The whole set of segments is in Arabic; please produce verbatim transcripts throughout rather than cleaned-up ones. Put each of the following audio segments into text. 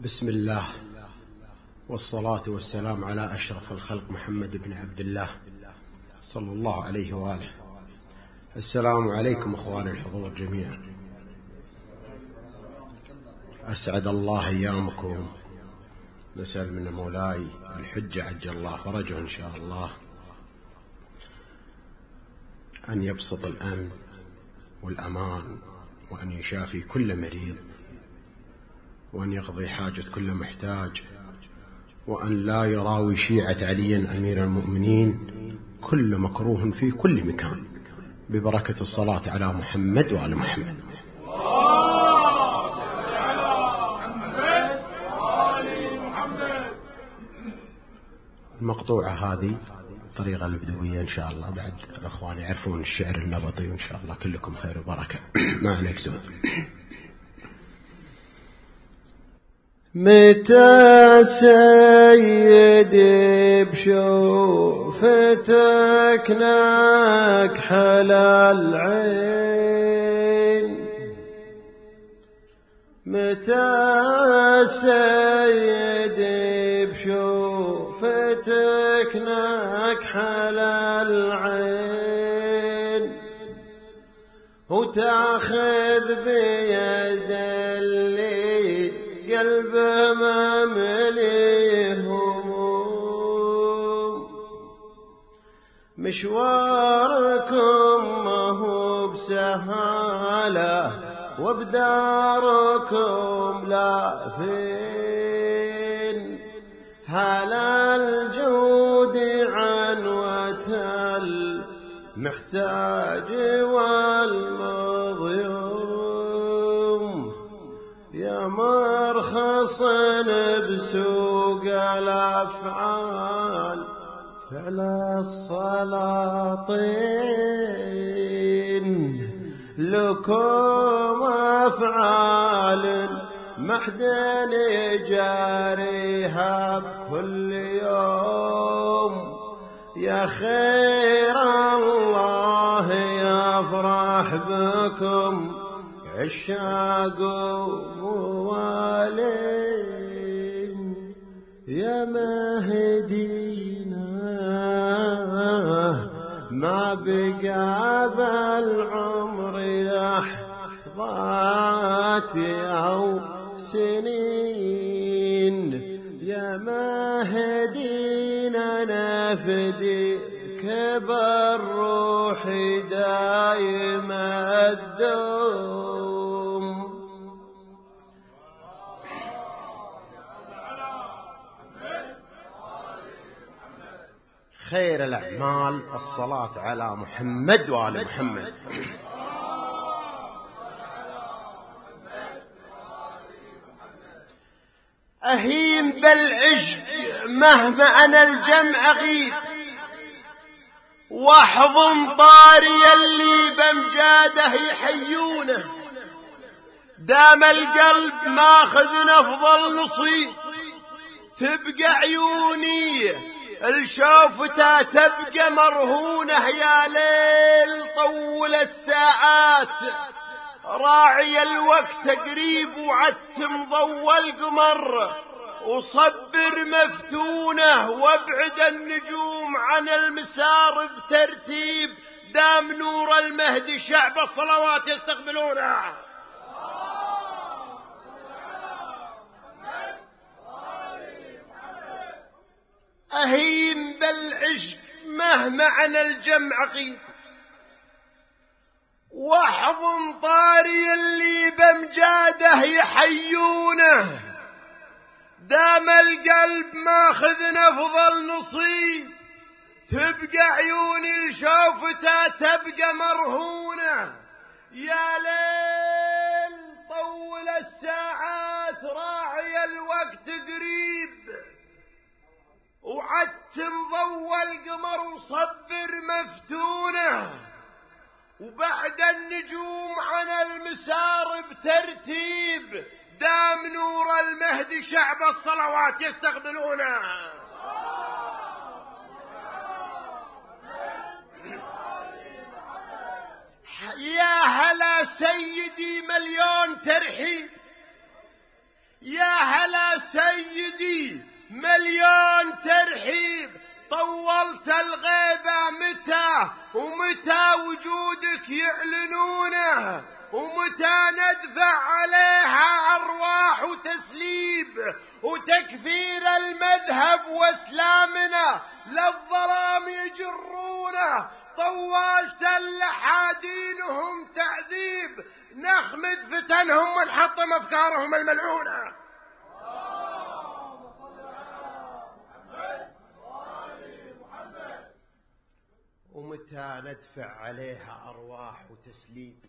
بسم الله والصلاة والسلام على أشرف الخلق محمد بن عبد الله صلى الله عليه وآله. السلام عليكم أخواني الحضور جميعا، أسعد الله أيامكم. نسأل من مولاي الحجة عجل الله فرجه إن شاء الله أن يبسط الأمن والأمان، وأن يشافي كل مريض، وأن يقضي حاجة كل محتاج، وأن لا يراوي شيعة علي أمير المؤمنين كل مكروه في كل مكان، ببركة الصلاة على محمد وعلى محمد. المقطوعة هذه الطريقة البدوية إن شاء الله، بعد الأخوان يعرفون الشعر النبطي، وإن شاء الله كلكم خير وبركة. ما عليك زود. متى سيدي بشوفتك نكحل العين، متى سيدي بشوفتك نكحل العين، وتاخذ بيد اللي قلبه ما مليه هموم، مشواركم ما هو بسهالة وبداركم لا فين، هلا الجود عنوة المحتاج والمظلوم، يا مرخص بسوق الأفعال فعل السلاطين، لكم أفعال محدن جاريها بكل يوم، يا خير الله يفرح بكم عشاق موالين، يا مهدينا ما بقى بالعمر لحظات أو سنين، يا مهدينا نفديك بالروح دايم الدوم. خير الأعمال الصلاة على محمد وآل محمد. أهيم بالعشق مهما أنا الجمع غيب، واحضن طاري اللي بمجاده يحيونه، دام القلب ماخذ نفضل نصيب، تبقى عيوني الشوفتها تبقى مرهونة، يا ليل طول الساعات راعي الوقت قريب، وعتم ضوى القمر وصبر مفتونة، وابعد النجوم عن المسار بترتيب، دام نور المهدي شعب الصلوات يستقبلونه. أهيم بالعشق مهما عن الجمع غيب، واحضن طاري اللي بمجاده يحيونه، دام القلب ماخذ نفضل نصيب، تبقى عيوني لشوفتها تبقى مرهونة، يا ليل طول الساعات راعي الوقت قريب، وعتم ضوى القمر وصبر مفتونه، وبعد النجوم عن المسار بترتيب، دام نور المهدي شعب الصلوات يستقبلونه. يا هلا سيدي مليون ترحيب، يا هلا مليون ترحيب. طولت الغيبة متى ومتى وجودك يعلنونه، ومتى ندفع عليها أرواح وتسليب وتكفير المذهب واسلامنا للظلام يجرونه. طولت اللحادينهم تعذيب، نخمد فتنهم ونحطم أفكارهم الملعونة. ومتى ندفع عليها أرواح وتسليب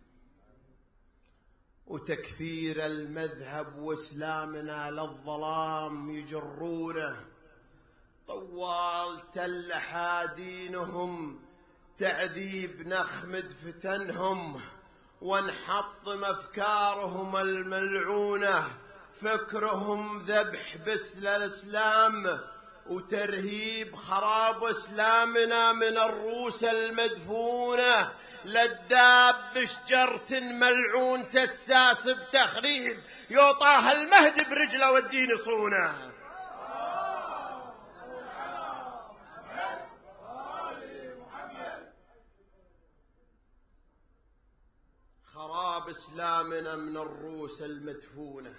وتكفير المذهب واسلامنا للظلام يجرونه. طوال اللحادينهم تعذيب، نخمد فتنهم ونحطم أفكارهم الملعونة. فكرهم ذبح بسل الإسلام وترهيب خراب اسلامنا من الروس المدفونه. للداب شجرة ملعون تساس بتخريب، يوطاها المهد برجله والدين يصونه. خراب اسلامنا من الروس المدفونه.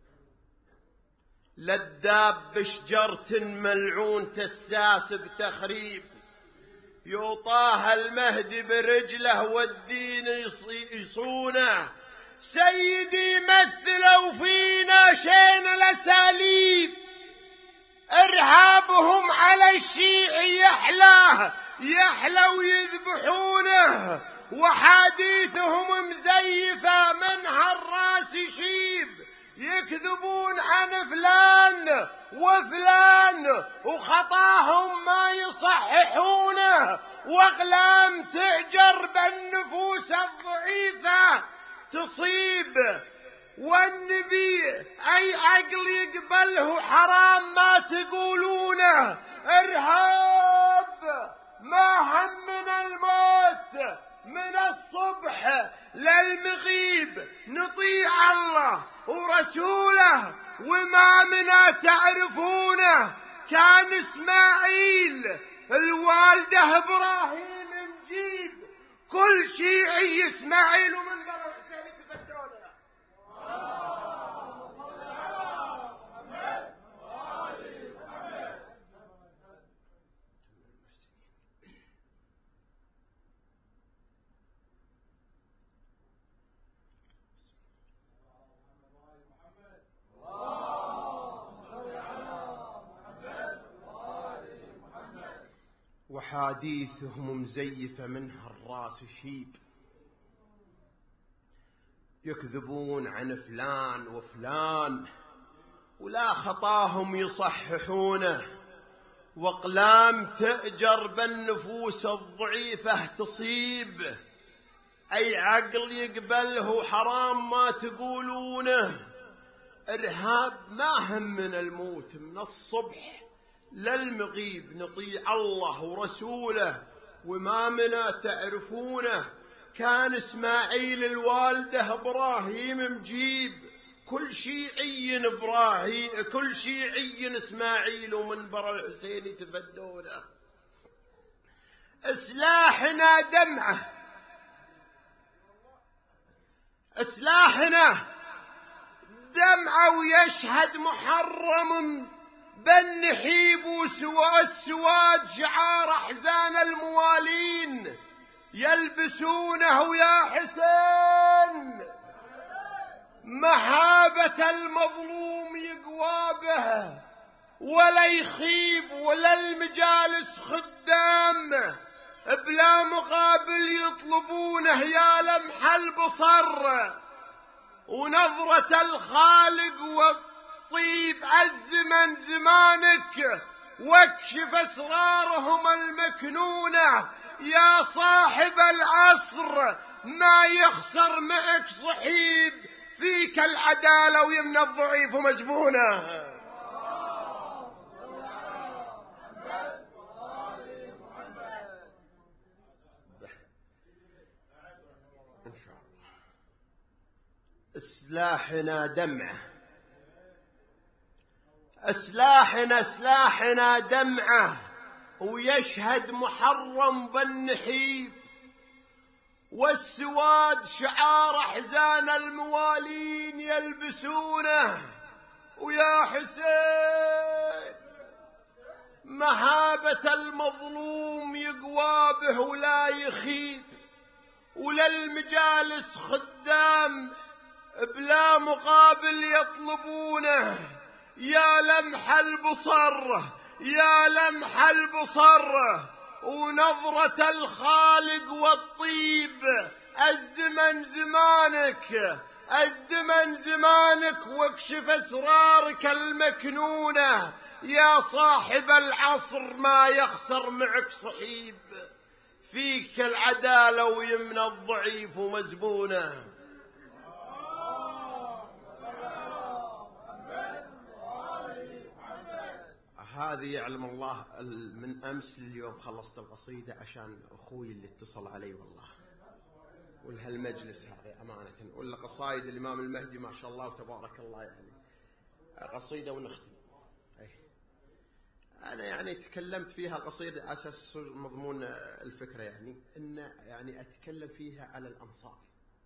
للداب شجرة ملعون تساس بتخريب، يوطاها المهدي برجله والدين يصونه. سيدي مثلوا فينا شين الأساليب، إرهابهم على الشيعي يحلاه يحلى ويذبحونه. وحديثهم مزيفة منها الراس يشيب، يكذبون عن فلان وفلان وخطاهم ما يصححونه. واغلام تأجر بالنفوس الضعيفة تصيب، والنبي أي عقل يقبله حرام ما تقولونه. إرهاب ما همنا الموت من الصبح للمغيب، نطيع الله ورسوله وإمامنا تعرفونه. كان إسماعيل الوالده إبراهيم نجيب، كل شيعي إسماعيل ومن برا الحسين تفدونه. وحاديثهم مزيفة منها الراس شيب، يكذبون عن فلان وفلان ولا خطاهم يصححونه. واقلام تأجر بالنفوس الضعيفة تصيب، أي عقل يقبله حرام ما تقولونه. إرهاب ما هم من الموت من الصبح للمغيب، نطيع الله ورسوله وإمامنا تعرفونه. كان إسماعيل الوالده إبراهيم مجيب، كل شيعي إبراهيم كل شيعي إسماعيل ومن برا الحسين يتفدونه. إسلاحنا دمعة، إسلاحنا دمعة ويشهد محرم بالنحيب وسوى السواد شعار أحزان الموالين يلبسونه يا حسين. مهابة المظلوم يقوى به ولا يخيب، ولا المجالس خدامه بلا مقابل يطلبونه. يا لمح البصر ونظرة الخالق والطيب، الزمن زمانك واكشف أسرارهم المكنونة. يا صاحب العصر ما يخسر معك صحيب، فيك العدالة ويمنى الضعيف مزبونه. إسلاحنا دمعة، سلاحنا سلاحنا دمعه ويشهد محرم بالنحيب، والسواد شعار أحزان الموالين يلبسونه. ويا حسين مهابة المظلوم يقوى به ولا يخيب، وللمجالس خدام بلا مقابل يطلبونه. يا لمح البصر يا لمح البصر ونظرة الخالق والطيب، الزمن زمانك الزمن زمانك واكشف أسرارك المكنونة. يا صاحب العصر ما يخسر معك صحيب، فيك العدالة ويمنى الضعيف ومزبونه. هذه يعلم الله من أمس لليوم خلصت القصيدة عشان أخوي اللي اتصل علي والله، ولهالمجلس هذا أمانة، ولا قصايد الإمام المهدي ما شاء الله وتبارك الله، يعني قصيدة ونختم. أي أنا يعني تكلمت فيها القصيدة على أساس مضمون الفكرة، يعني إن يعني أتكلم فيها على الأنصار،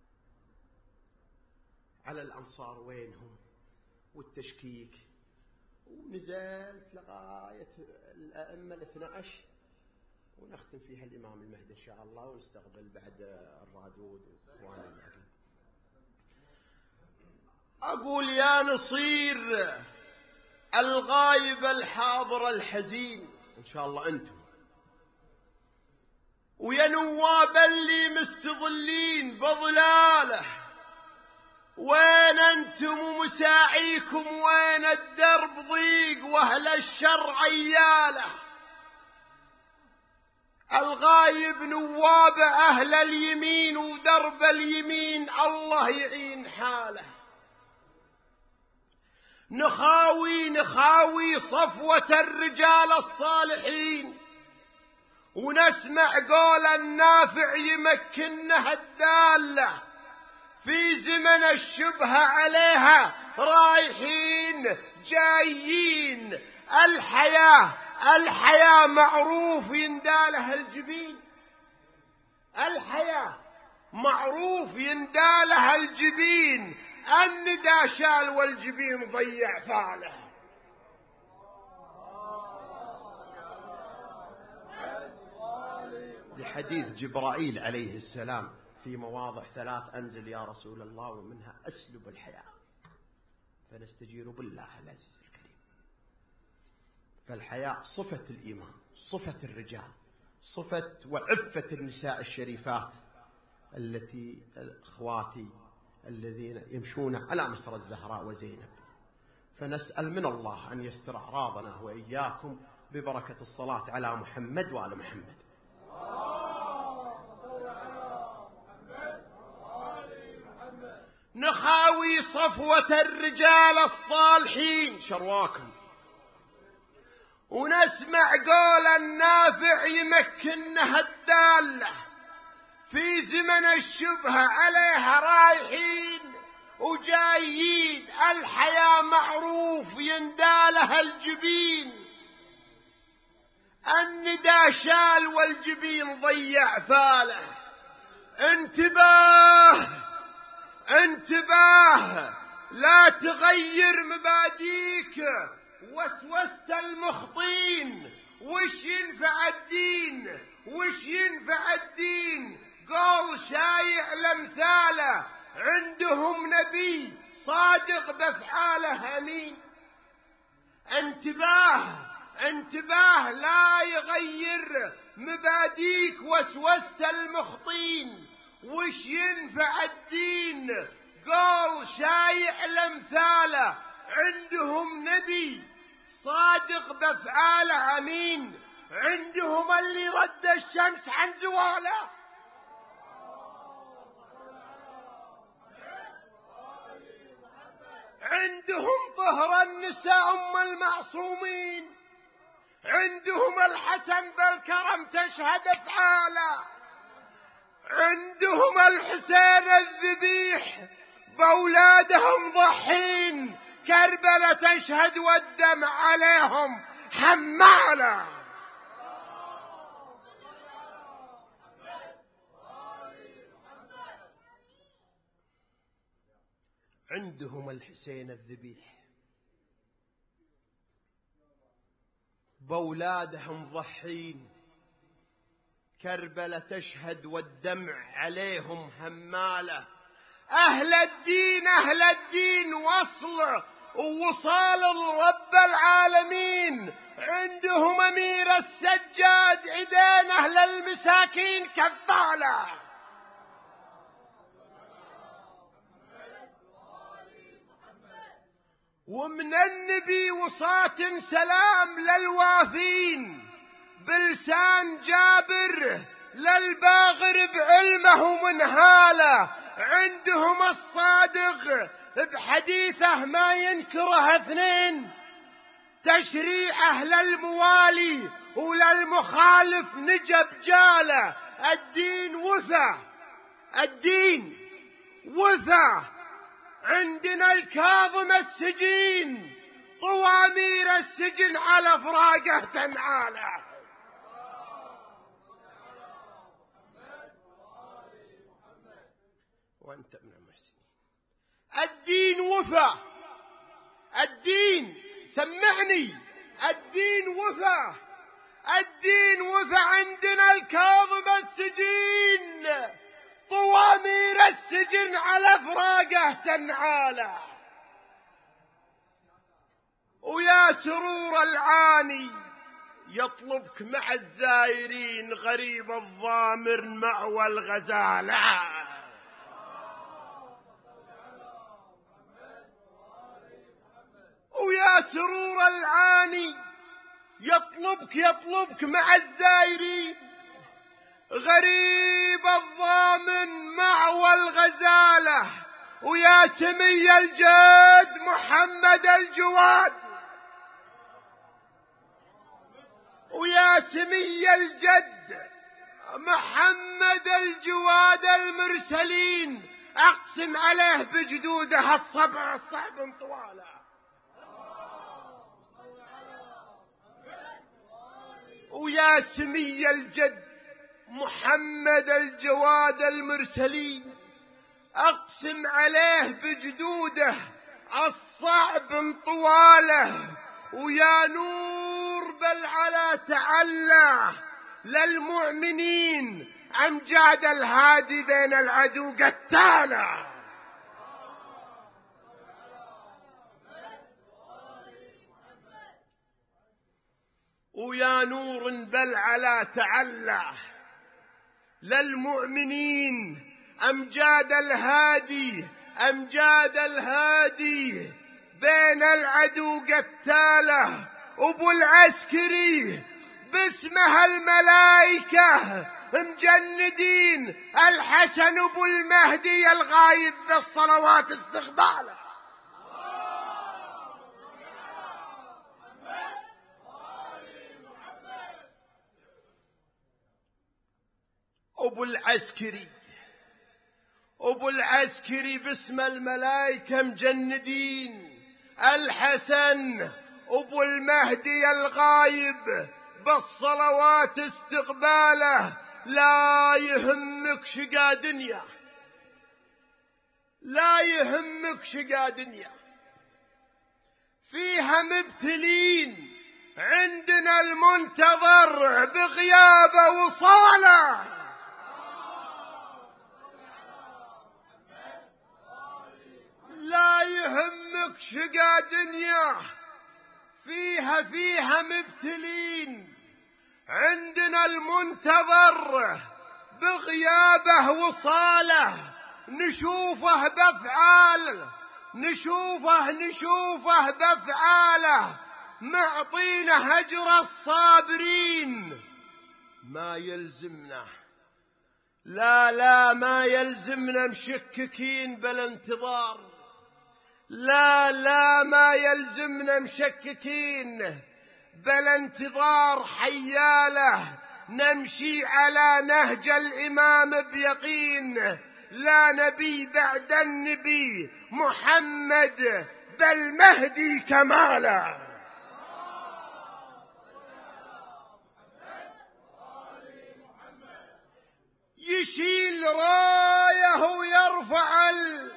على الأنصار وينهم والتشكيك، ونزلت لغاية الأئمة الاثنى عشر، ونختم فيها الإمام المهدي إن شاء الله، ونستقبل بعد الرادود وإخواننا الباقين. أقول يا نصير الغايب الحاضر الحزين إن شاء الله أنتم، ويا نواب اللي مستظلين بظلاله، وين أنتم ومساعيكم؟ وين الدرب ضيق وأهل الشر عياله؟ الغايب نواب أهل اليمين ودرب اليمين الله يعين حاله. نخاوي نخاوي صفوة الرجال الصالحين، ونسمع قول النافع يمكنها الدالة، في زمن الشبهة عليها رايحين جايين. الحياة الحياة معروف يندالها الجبين، الحياة معروف يندالها الجبين، الندى شال والجبين ضيع فاله. لحديث جبرائيل عليه السلام في مواضع ثلاث أنزل يا رسول الله، ومنها أسلب الحياة، فنستجير بالله العزيز الكريم. فالحياة صفة الإيمان، صفة الرجال، صفة وعفة النساء الشريفات التي أخواتي الذين يمشون على مصر الزهراء وزينب. فنسأل من الله أن يستر أعراضنا وإياكم ببركة الصلاة على محمد وآل محمد. نخاوي صفوة الرجال الصالحين شرواكم، ونسمع قول النافع يمكنها الدالة، في زمن الشبهة عليها رايحين وجايين. الحياة معروف يندالها الجبين، الندى شال والجبين ضيع فاله. انتباه انتباه لا تغير مباديك، وسوست المخطين. وش ينفع الدين وش ينفع الدين؟ قول شايع لمثاله، عندهم نبي صادق بافعاله امين. انتباه انتباه لا يغير مباديك، وسوست المخطين. وش ينفع الدين؟ قول شايع لمثاله، عندهم نبي صادق بافعاله امين. عندهم اللي رد الشمس عن زواله، عندهم طهر النساء ام المعصومين، عندهم الحسن بالكرم تشهد افعاله، عندهم الحسين الذبيح بأولادهم ضحين كربلاء تشهد والدمع عليهم حمالة. عندهم الحسين الذبيح بأولادهم ضحين، كربلاء تشهد والدمع عليهم همالة. أهل الدين أهل الدين وصل ووصال الرب العالمين، عندهم أمير السجاد عدين أهل المساكين كفالة. ومن النبي وصاة سلام للوافين، بلسان جابر للباغر بعلمه ومنهاله. عندهم الصادق بحديثه ما ينكره اثنين، تشريعه للموالي وللمخالف نجب جاله. الدين وفا الدين وفا. عندنا الكاظم السجين، طوامير السجن على فراقه تنعاله. وأنت من المحسنين. الدين وفا الدين سمعني الدين وفا الدين وفا. عندنا الكاظم السجين، طوامير السجن على فراقه تنعاله. ويا سرور العاني يطلبك مع الزائرين، غريب الضامر مأوى الغزالة. ويا سرور العاني يطلبك يطلبك مع الزائرين، غريب الضامن معوى الغزالة. ويا سمي الجد محمد الجواد، ويا سمي الجد محمد الجواد المرسلين، أقسم عليه بجدوده الصبع الصعب طواله. ويا سمي الجد محمد الجواد المرسلين، أقسم عليه بجدوده الصعب طواله. ويا نور بل على تعلى للمؤمنين، أمجاد الهادي بين العدو قتاله. ويا نور بل على تعلى للمؤمنين، أمجاد الهادي أمجاد الهادي بين العدو قتاله. أبو العسكري باسمها الملائكة مجندين، الحسن أبو المهدي الغايب بالصلوات استقباله. أبو العسكري أبو العسكري باسم الملائكة مجندين، الحسن أبو المهدي الغايب بالصلوات استقباله. لا يهمك شقا دنيا لا يهمك شقا دنيا، فيها مبتلين، عندنا المنتظر بغيابه وصاله. لا يهمك شقا دنيا، فيها فيها مبتلين، عندنا المنتظر بغيابه وصاله. نشوفه بأفعاله نشوفه نشوفه بأفعاله، معطينا هجر الصابرين. ما يلزمنا لا لا ما يلزمنا مشككين بالانتظار، لا لا ما يلزمنا مشككين بالانتظار. حياله نمشي على نهج الإمام بيقين، لا نبي بعد النبي محمد بالمهدي كمالا. يشيل رايه ويرفع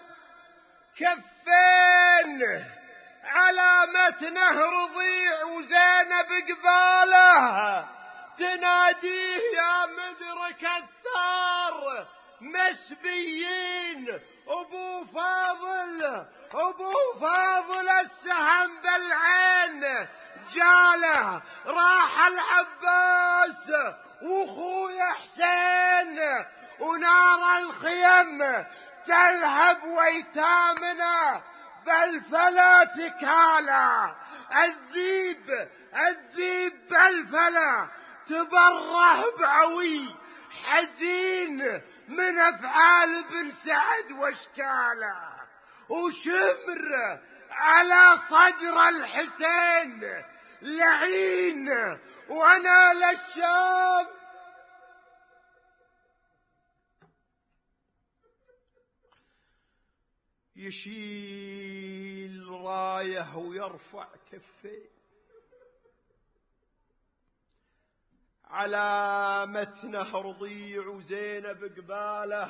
الكفين، علامة نهر ضيع وزينب قباله، تناديه يا مدرك الثار مسبيين. أبو فاضل أبو فاضل السهم بالعين جاله، راح العباس وأخويا حسين، ونار الخيم تلهب ويتامنا بالفلا ثكالا. الذيب الذيب بالفلا تبره بعوي حزين من أفعال بن سعد واشكاله، وشمر على صدر الحسين لعين وانا للشام. يشيل رايه ويرفع كفيه، علامة نهر ضيع وزينب قباله،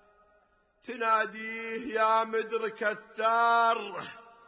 تناديه يا مدرك الثار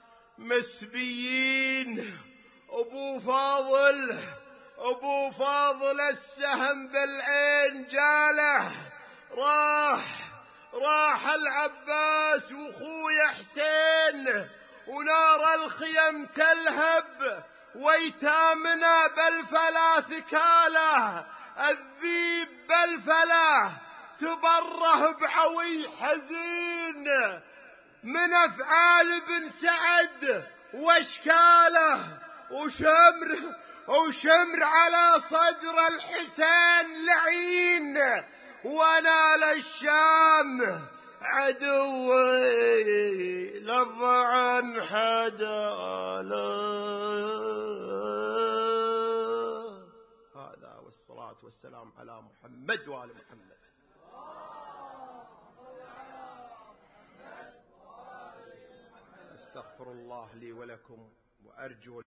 مسبيين. أبو فاضل أبو فاضل السهم بالعين جاله، راح راح العباس وأخويا حسين، ونار الخيم تلهب ويتامنا بالفلا ثكاله. الذيب بالفلا تبره بعوي حزين من أفعال بن سعد واشكاله، وشمر وشمر على صدر الحسين لعين ونال الشام عدوي لضعا حداله. هذا والصلاة والسلام على محمد وآل محمد. استغفر الله لي ولكم وأرجو